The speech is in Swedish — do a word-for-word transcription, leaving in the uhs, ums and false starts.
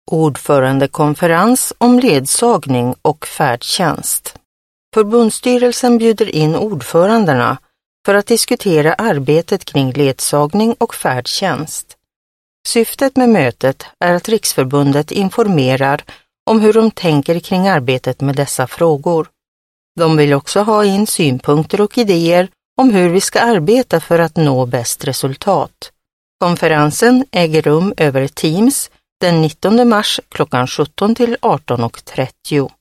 Ordförandekonferens om ledsagning och färdtjänst. Förbundsstyrelsen bjuder in ordförandena för att diskutera arbetet kring ledsagning och färdtjänst. Syftet med mötet är att Riksförbundet informerar om hur de tänker kring arbetet med dessa frågor. De vill också ha in synpunkter och idéer om hur vi ska arbeta för att nå bäst resultat. Konferensen äger rum över Teams den nittonde mars klockan sjutton till arton och trettio.